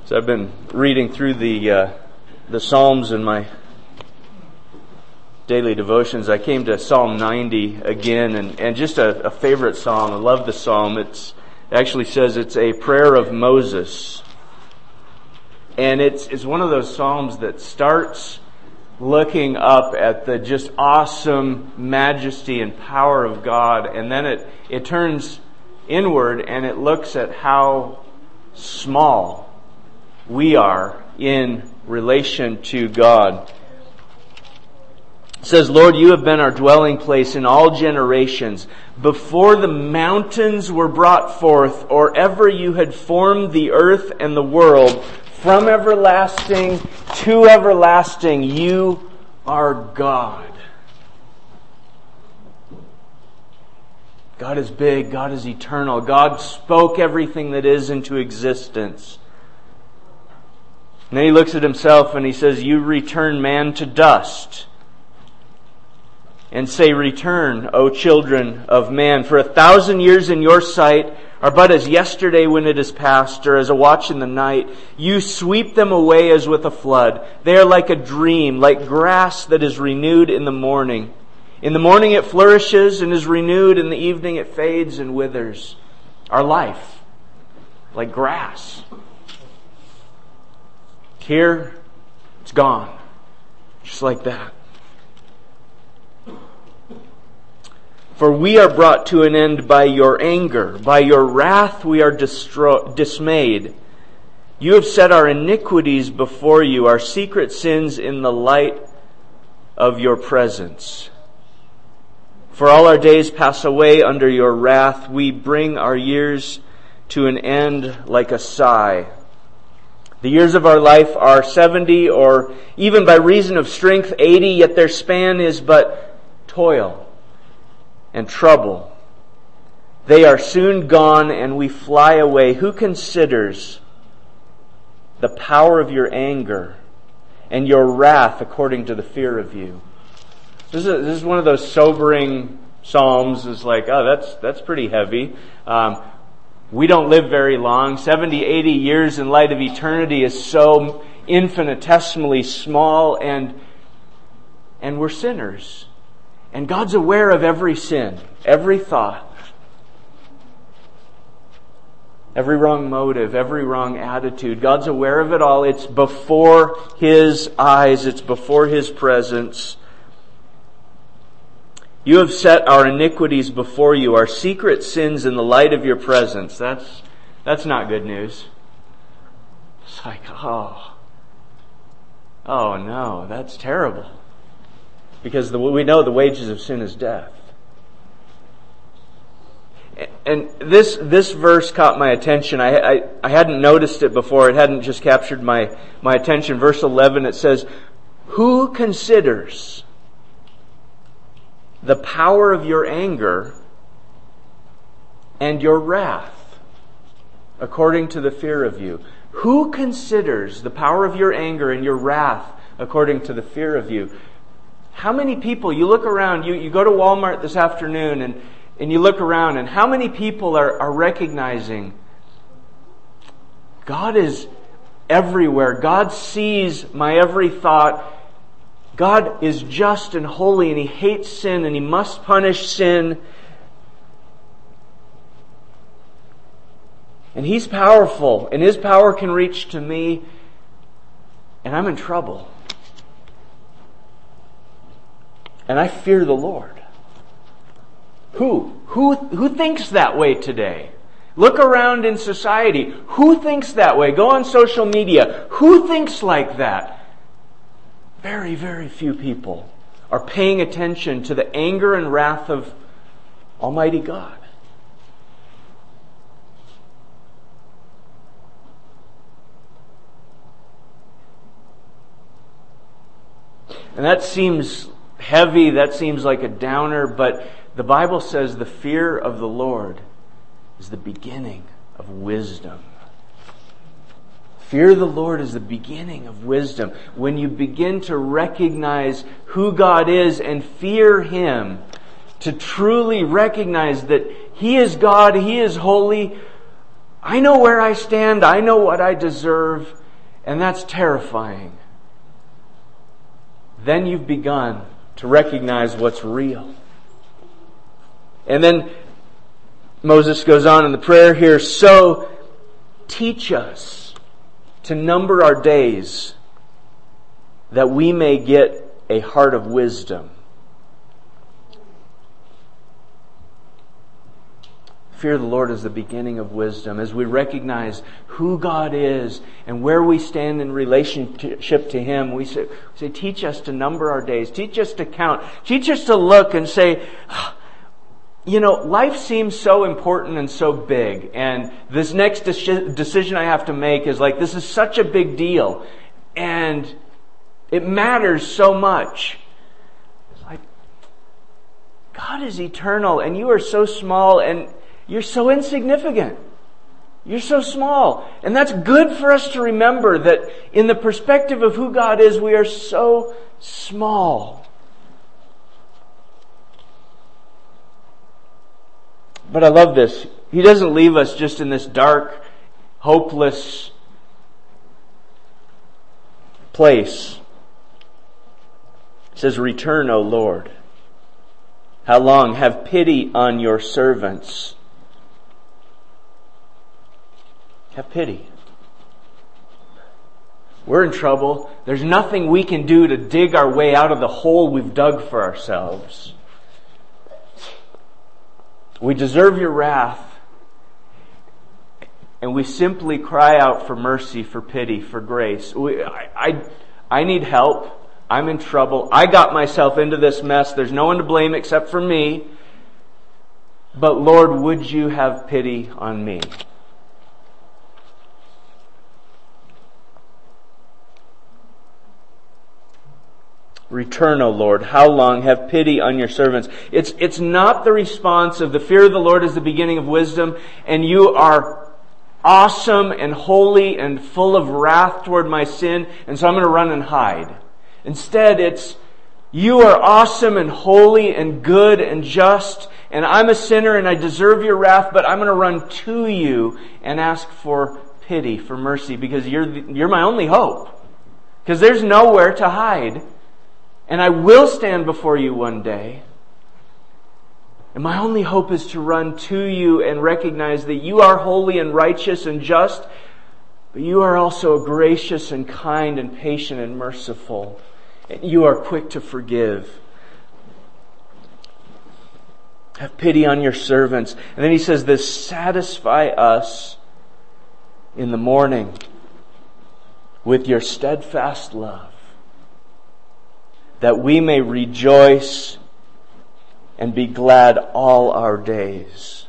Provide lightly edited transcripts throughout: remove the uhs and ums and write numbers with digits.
So I've been reading through the Psalms in my daily devotions. I came to Psalm 90 again, and just a favorite psalm. I love the psalm. It actually says it's a prayer of Moses. And it's one of those psalms that starts looking up at the just awesome majesty and power of God, and then it turns inward and it looks at how small we are in relation to God. It says, Lord, you have been our dwelling place in all generations. Before the mountains were brought forth, or ever you had formed the earth and the world, from everlasting to everlasting, you are God. God is big. God is eternal. God spoke everything that is into existence. And then he looks at himself and he says, you return man to dust. And say, return, O children of man. For 1,000 years in your sight are but as yesterday when it is past, or as a watch in the night. You sweep them away as with a flood. They are like a dream, like grass that is renewed in the morning. In the morning it flourishes and is renewed. In the evening it fades and withers. Our life, like grass. Here, it's gone. Just like that. For we are brought to an end by your anger. By your wrath we are dismayed. You have set our iniquities before you, our secret sins in the light of your presence. For all our days pass away under your wrath. We bring our years to an end like a sigh. The years of our life are 70, or even by reason of strength 80, yet their span is but toil and trouble. They are soon gone and we fly away. Who considers the power of your anger and your wrath according to the fear of you? This is one of those sobering psalms. It's like, oh, that's pretty heavy. We don't live very long. 70, 80 years in light of eternity is so infinitesimally small, and we're sinners. And God's aware of every sin, every thought, every wrong motive, every wrong attitude. God's aware of it all. It's before His eyes. It's before His presence. You have set our iniquities before you, our secret sins in the light of your presence. That's not good news. It's like, oh no, that's terrible. Because we know the wages of sin is death. And this verse caught my attention. I hadn't noticed it before. It hadn't just captured my attention. Verse 11, it says, who considers the power of your anger and your wrath according to the fear of you? Who considers the power of your anger and your wrath according to the fear of you? How many people, you look around, you go to Walmart this afternoon and you look around, and how many people are recognizing God is everywhere. God sees my every thought. God is just and holy, and He hates sin, and He must punish sin. And He's powerful, and His power can reach to me, and I'm in trouble. And I fear the Lord. Who thinks that way today? Look around in society. Who thinks that way? Go on social media. Who thinks like that? Very, very few people are paying attention to the anger and wrath of Almighty God. And that seems heavy, that seems like a downer, but the Bible says the fear of the Lord is the beginning of wisdom. Fear of the Lord is the beginning of wisdom. When you begin to recognize who God is and fear Him, to truly recognize that He is God, He is holy, I know where I stand. I know what I deserve. And that's terrifying. Then you've begun to recognize what's real. And then Moses goes on in the prayer here, so teach us to number our days that we may get a heart of wisdom. Fear of the Lord is the beginning of wisdom. As we recognize who God is and where we stand in relationship to Him, we say, teach us to number our days. Teach us to count. Teach us to look and say, life seems so important and so big. And this next decision I have to make is this is such a big deal. And it matters so much. It's like, God is eternal and you are so small and you're so insignificant. You're so small. And that's good for us to remember that in the perspective of who God is, we are so small. But I love this. He doesn't leave us just in this dark, hopeless place. He says, return, O Lord. How long? Have pity on your servants. Have pity. We're in trouble. There's nothing we can do to dig our way out of the hole we've dug for ourselves. We deserve your wrath. And we simply cry out for mercy, for pity, for grace. I need help. I'm in trouble. I got myself into this mess. There's no one to blame except for me. But Lord, would you have pity on me? Return, O Lord. How long? Have pity on your servants. It's not the response of the fear of the Lord is the beginning of wisdom, and you are awesome and holy and full of wrath toward my sin, and so I'm going to run and hide. Instead, it's you are awesome and holy and good and just, and I'm a sinner and I deserve your wrath, but I'm going to run to you and ask for pity, for mercy, because you're my only hope. Because there's nowhere to hide. And I will stand before you one day. And my only hope is to run to you and recognize that you are holy and righteous and just, but you are also gracious and kind and patient and merciful. And you are quick to forgive. Have pity on your servants. And then he says this, satisfy us in the morning with your steadfast love, that we may rejoice and be glad all our days.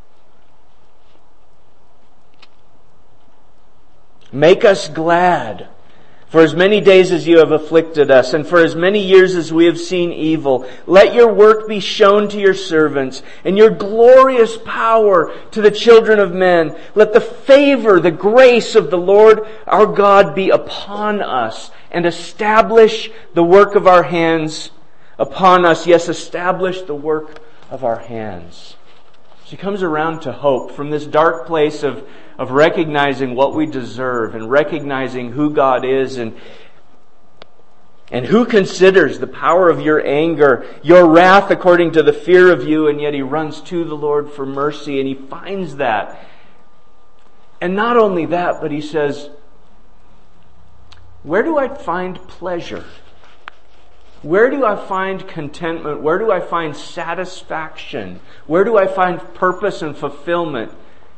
Make us glad for as many days as you have afflicted us, and for as many years as we have seen evil. Let your work be shown to your servants, and your glorious power to the children of men. Let the favor, the grace of the Lord our God be upon us, and establish the work of our hands upon us. Yes, establish the work of our hands. She comes around to hope from this dark place of recognizing what we deserve and recognizing who God is and who considers the power of your anger, your wrath according to the fear of you, and yet he runs to the Lord for mercy and he finds that. And not only that, but he says, where do I find pleasure? Where do I find contentment? Where do I find satisfaction? Where do I find purpose and fulfillment?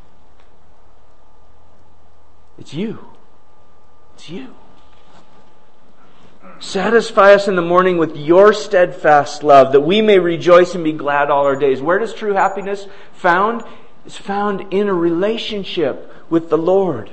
It's you. It's you. Satisfy us in the morning with your steadfast love, that we may rejoice and be glad all our days. Where does true happiness found? It's found in a relationship with the Lord.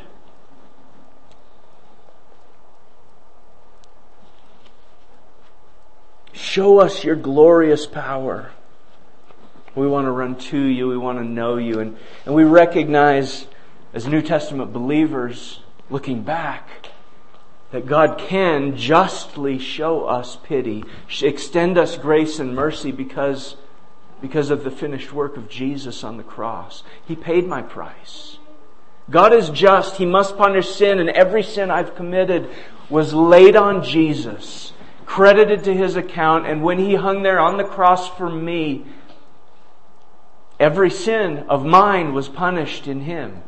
Show us your glorious power. We want to run to you. We want to know you. And we recognize as New Testament believers, looking back, that God can justly show us pity, extend us grace and mercy because of the finished work of Jesus on the cross. He paid my price. God is just. He must punish sin, and every sin I've committed was laid on Jesus, credited to His account, and when He hung there on the cross for me, every sin of mine was punished in Him.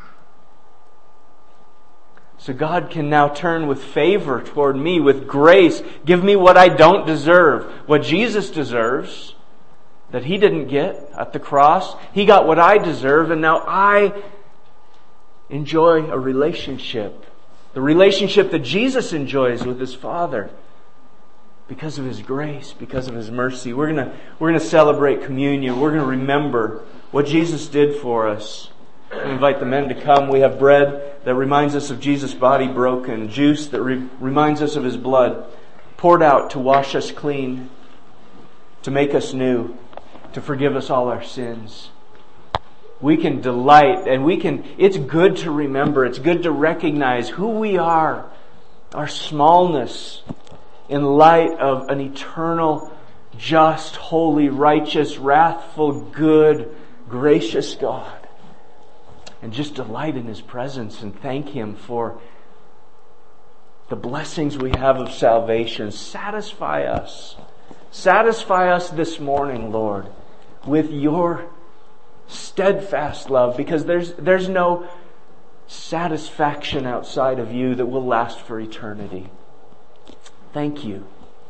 So God can now turn with favor toward me, with grace, give me what I don't deserve, what Jesus deserves, that He didn't get at the cross. He got what I deserve, and now I enjoy a relationship. The relationship that Jesus enjoys with His Father. Because of His grace, because of His mercy. We're gonna celebrate communion. We're gonna remember what Jesus did for us. I invite the men to come. We have bread that reminds us of Jesus' body broken. Juice that reminds us of His blood poured out to wash us clean, to make us new, to forgive us all our sins. We can delight, and it's good to remember, it's good to recognize who we are, our smallness, in light of an eternal, just, holy, righteous, wrathful, good, gracious God. And just delight in His presence and thank Him for the blessings we have of salvation. Satisfy us. Satisfy us this morning, Lord, with Your steadfast love, because there's no satisfaction outside of You that will last for eternity. Thank You.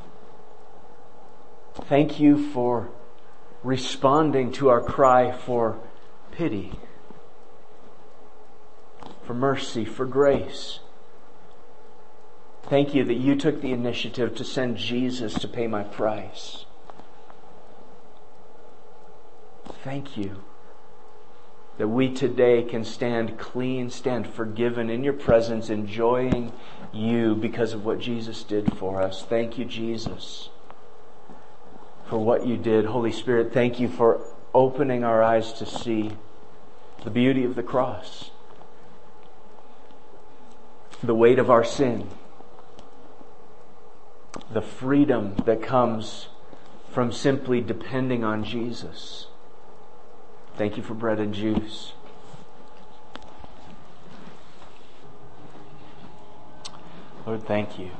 Thank You for responding to our cry for pity, for mercy, for grace. Thank You that You took the initiative to send Jesus to pay my price. Thank You that we today can stand clean, stand forgiven in Your presence, enjoying You because of what Jesus did for us. Thank You, Jesus, for what You did. Holy Spirit, thank You for opening our eyes to see the beauty of the cross, the weight of our sin, the freedom that comes from simply depending on Jesus. Thank You for bread and juice. Lord, thank You.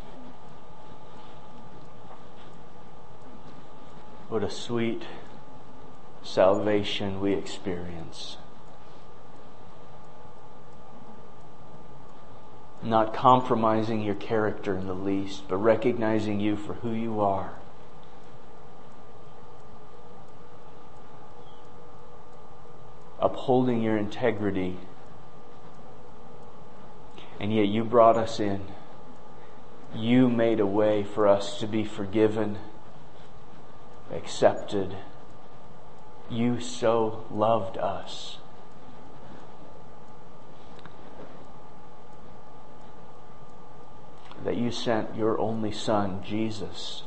What a sweet salvation we experience. Not compromising Your character in the least, but recognizing You for who You are. Upholding Your integrity. And yet You brought us in. You made a way for us to be forgiven, accepted. You so loved us. That You sent Your only Son, Jesus,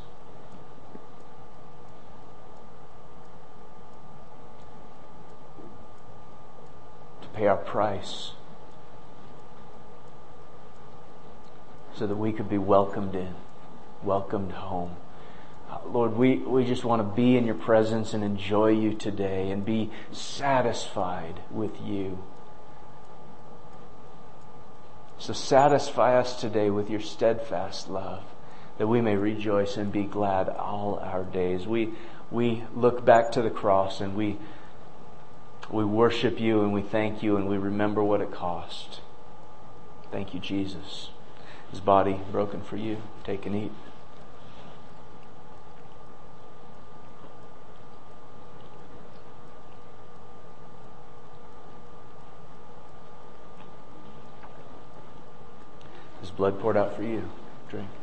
to pay our price so that we could be welcomed in, welcomed home. Lord, we just want to be in Your presence and enjoy You today and be satisfied with You. So satisfy us today with Your steadfast love, that we may rejoice and be glad all our days. We look back to the cross and we worship You and we thank You and we remember what it cost. Thank You, Jesus. His body broken for You. Take and eat. His blood poured out for you. Drink.